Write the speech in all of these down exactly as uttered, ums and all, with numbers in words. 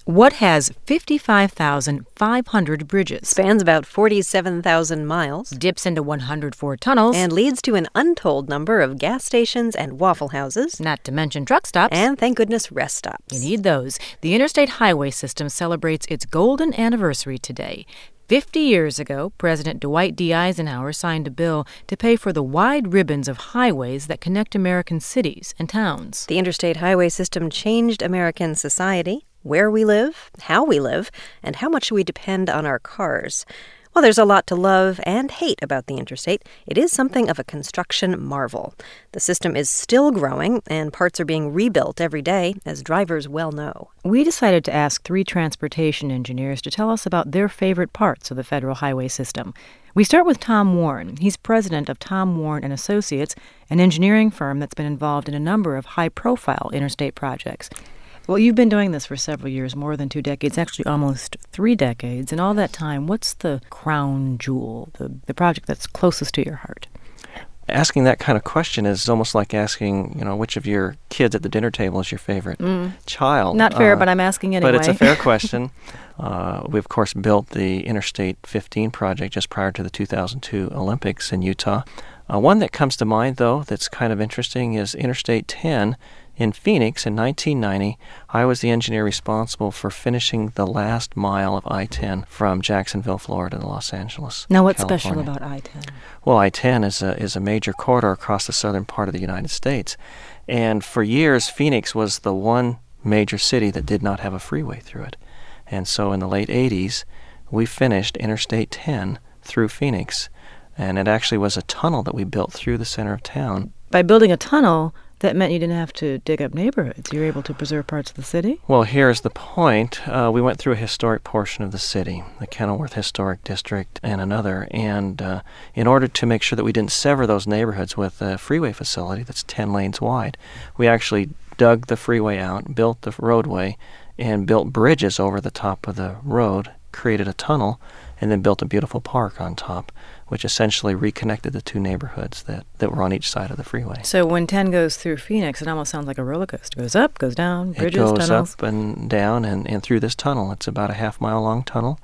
What has fifty-five thousand five hundred bridges, spans about forty-seven thousand miles, dips into one hundred four tunnels, and leads to an untold number of gas stations and Waffle Houses, not to mention truck stops, and, thank goodness, rest stops. You need those. The Interstate Highway System celebrates its golden anniversary today. Fifty years ago, President Dwight D. Eisenhower signed a bill to pay for the wide ribbons of highways that connect American cities and towns. The Interstate Highway System changed American society, where we live, how we live, and how much we depend on our cars. While there's a lot to love and hate about the interstate, it is something of a construction marvel. The system is still growing, and parts are being rebuilt every day, as drivers well know. We decided to ask three transportation engineers to tell us about their favorite parts of the federal highway system. We start with Tom Warren. He's president of Tom Warren and Associates, an engineering firm that's been involved in a number of high-profile interstate projects. Well, you've been doing this for several years, more than two decades, actually almost three decades. In all that time, what's the crown jewel, the, the project that's closest to your heart? Asking that kind of question is almost like asking, you know, which of your kids at the dinner table is your favorite mm. child. Not fair, uh, but I'm asking anyway. But it's a fair question. Uh, we, of course, built the Interstate fifteen project just prior to the two thousand two Olympics in Utah. Uh, one that comes to mind, though, that's kind of interesting is Interstate ten. In Phoenix, in nineteen ninety, I was the engineer responsible for finishing the last mile of I ten from Jacksonville, Florida to Los Angeles, Now, what's California. special about I ten? Well, I ten is a, is a major corridor across the southern part of the United States. And for years, Phoenix was the one major city that did not have a freeway through it. And so in the late eighties, we finished Interstate ten through Phoenix. And it actually was a tunnel that we built through the center of town. By building a tunnel, that meant you didn't have to dig up neighborhoods. You were able to preserve parts of the city? Well, here's the point. Uh, we went through a historic portion of the city, the Kenilworth Historic District and another, and uh, in order to make sure that we didn't sever those neighborhoods with a freeway facility that's ten lanes wide, we actually dug the freeway out, built the roadway, and built bridges over the top of the road, created a tunnel, and then built a beautiful park on top, which essentially reconnected the two neighborhoods that, that were on each side of the freeway. So when ten goes through Phoenix, it almost sounds like a roller coaster. It goes up, goes down, bridges, tunnels. It goes tunnels. up and down and, and through this tunnel. It's about a half-mile-long tunnel.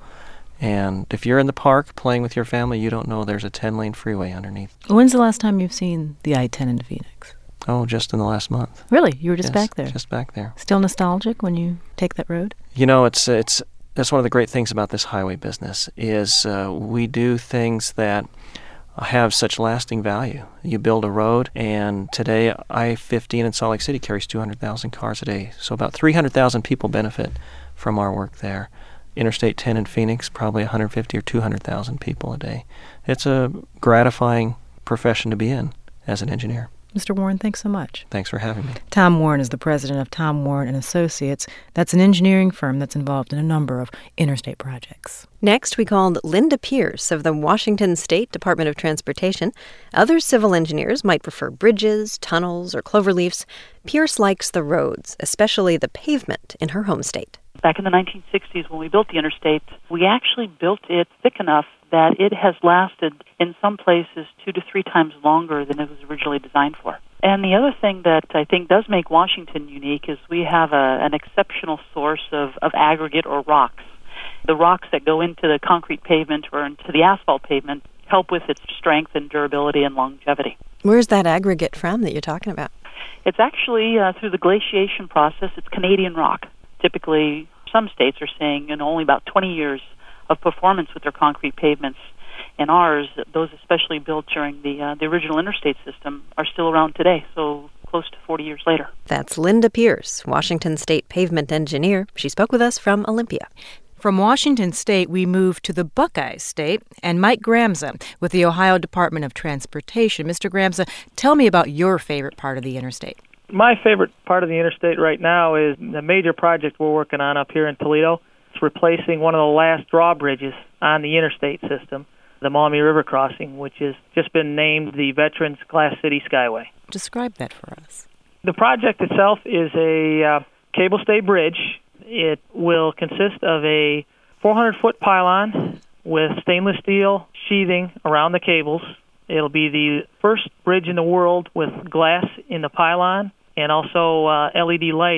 And if you're in the park playing with your family, you don't know there's a ten-lane freeway underneath. When's the last time you've seen the I ten in Phoenix? Oh, just in the last month. Really? You were just yes, back there? just back there. Still nostalgic when you take that road? You know, it's it's that's one of the great things about this highway business is uh, we do things that have such lasting value. You build a road, and today I fifteen in Salt Lake City carries two hundred thousand cars a day. So about three hundred thousand people benefit from our work there. Interstate ten in Phoenix, probably one hundred fifty or two hundred thousand people a day. It's a gratifying profession to be in as an engineer. Mister Warren, thanks so much. Thanks for having me. Tom Warren is the president of Tom Warren and Associates. That's an engineering firm that's involved in a number of interstate projects. Next, we called Linda Pierce of the Washington State Department of Transportation. Other civil engineers might prefer bridges, tunnels, or cloverleafs. Pierce likes the roads, especially the pavement in her home state. Back in the nineteen sixties, when we built the interstate, we actually built it thick enough that it has lasted, in some places, two to three times longer than it was originally designed for. And the other thing that I think does make Washington unique is we have a, an exceptional source of, of aggregate or rocks. The rocks that go into the concrete pavement or into the asphalt pavement help with its strength and durability and longevity. Where's that aggregate from that you're talking about? It's actually uh, through the glaciation process. It's Canadian rock. Typically, some states are saying you know, only about twenty years of performance with their concrete pavements. And ours, those especially built during the uh, the original interstate system, are still around today, so close to forty years later. That's Linda Pierce, Washington State pavement engineer. She spoke with us from Olympia. From Washington State, we move to the Buckeye State and Mike Gramza with the Ohio Department of Transportation. Mister Gramza, tell me about your favorite part of the interstate. My favorite part of the interstate right now is the major project we're working on up here in Toledo. It's replacing one of the last drawbridges on the interstate system, the Maumee River Crossing, which has just been named the Veterans Glass City Skyway. Describe that for us. The project itself is a uh, cable-stayed bridge. It will consist of a four hundred foot pylon with stainless steel sheathing around the cables. It'll be the first bridge in the world with glass in the pylon and also uh, L E D lighting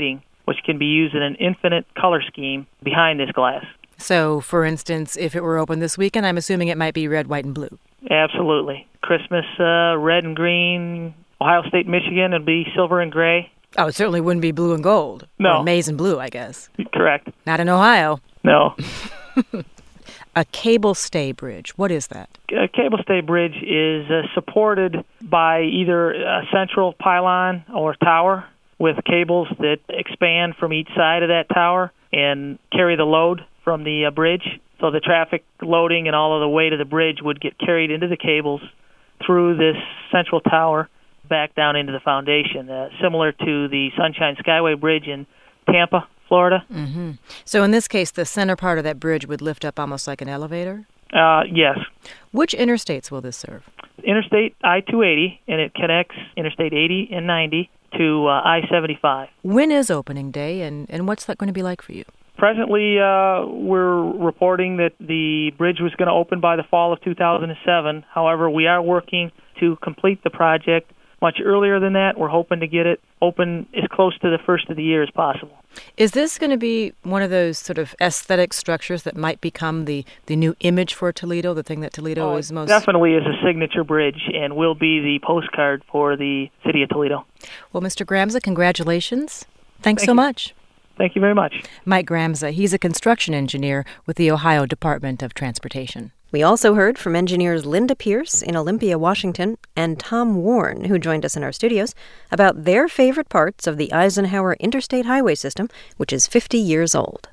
which can be used in an infinite color scheme behind this glass. So, for instance, if it were open this weekend, I'm assuming it might be red, white, and blue. Absolutely. Christmas, uh, red and green. Ohio State, Michigan, it'd be silver and gray. Oh, it certainly wouldn't be blue and gold. No. Or maize and blue, I guess. Correct. Not in Ohio. No. A cable stay bridge. What is that? A cable stay bridge is uh, supported by either a central pylon or tower with cables that expand from each side of that tower and carry the load from the uh, bridge. So the traffic loading and all of the weight of the bridge would get carried into the cables through this central tower back down into the foundation, uh, similar to the Sunshine Skyway Bridge in Tampa, Florida. Mm-hmm. So in this case, the center part of that bridge would lift up almost like an elevator? Uh, yes. Which interstates will this serve? Interstate I two eighty, and it connects Interstate eighty and ninety to uh, I seventy-five. When is opening day, and, and what's that going to be like for you? Presently, uh, we're reporting that the bridge was going to open by the fall of two thousand seven. However, we are working to complete the project much earlier than that. We're hoping to get it open as close to the first of the year as possible. Is this going to be one of those sort of aesthetic structures that might become the, the new image for Toledo, the thing that Toledo oh, is most... Definitely is a signature bridge and will be the postcard for the city of Toledo. Well, Mister Gramza, congratulations. Thanks Thank so you. much. Thank you very much. Mike Gramza, he's a construction engineer with the Ohio Department of Transportation. We also heard from engineers Linda Pierce in Olympia, Washington, and Tom Warren, who joined us in our studios, about their favorite parts of the Eisenhower Interstate Highway System, which is fifty years old.